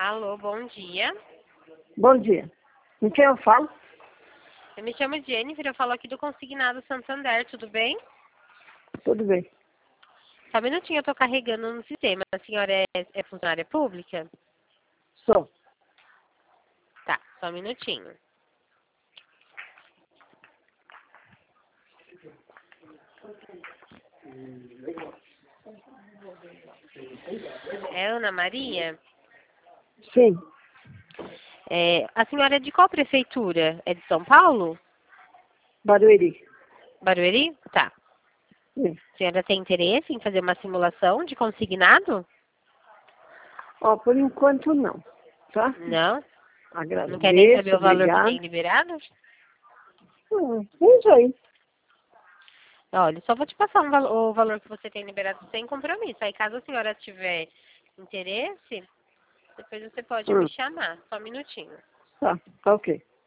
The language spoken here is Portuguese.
Alô, bom dia. Bom dia. Com quem eu falo? Eu me chamo Jennifer, eu falo aqui do Consignado Santander, tudo bem? Tudo bem. Só um minutinho, eu tô carregando no sistema. A senhora é funcionária pública? Sou. Tá, só um minutinho. É Ana Maria? Sim. A senhora é de qual prefeitura? É de São Paulo? Barueri. Barueri? Tá. Sim. A senhora tem interesse em fazer uma simulação de consignado? Ó, por enquanto não, tá? Não? Não quer nem saber Agradeço, o valor que obrigado. tem liberado? Veja aí. Olha, só vou te passar o valor que você tem liberado sem compromisso. Aí, caso a senhora tiver interesse, depois você pode me chamar. Só um minutinho. Tá, ok.